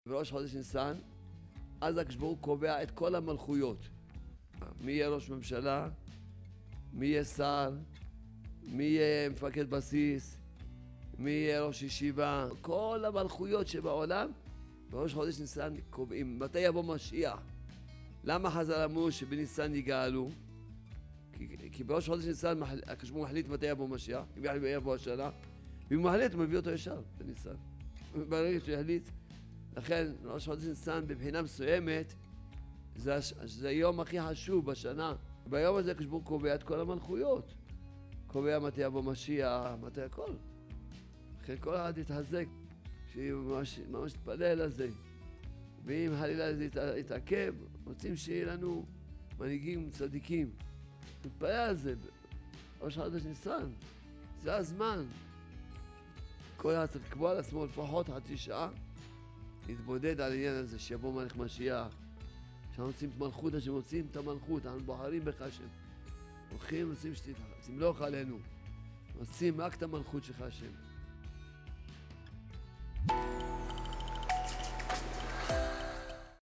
בראש חודש ניסן, אז הקדוש ברוך הוא קובע את כל המלכויות. מי יהיה ראש ממשלה, מי יהיה שר, מי יהיה מפקד בסיס, מי יהיה ראש ישיבה. כל המלכויות שבעולם, בראש חודש ניסן קובעים. מתי יבוא משיח? למה חז"ל אמרו שבניסן יגאלו? כי בראש חודש ניסן הקדוש ברוך הוא מחליט מתי יבוא משיח, אם יבוא השנה, ואם הוא מחליט הוא מביא אותו ישר בניסן. ברגע שהוא יחליט. לכן ראש חודש ניסן בבחינה מסוימת זה היום הכי חשוב בשנה. ביום הזה הקדוש ברוך הוא קובע את כל המלכויות, קובע מתי יבוא משיח, מתי הכל. לכן כל אחד יתחזק, שממש תתפלל על זה. ואם חלילה זה יתעכב, רוצים שיהיה לנו מנהיגים צדיקים, נתפלל על זה. ראש חודש ניסן זה הזמן. כל אחד צריך לקבוע על עצמו לפחות חצי שעה להתבודד על העניין הזה, שיבוא מלך משיח. שאנחנו רוצים את מלכות, השם רוצים את המלכות, אנחנו בוחרים בך השם. הולכים, רוצים שתמלוך עלינו. רוצים רק את המלכות שלך השם.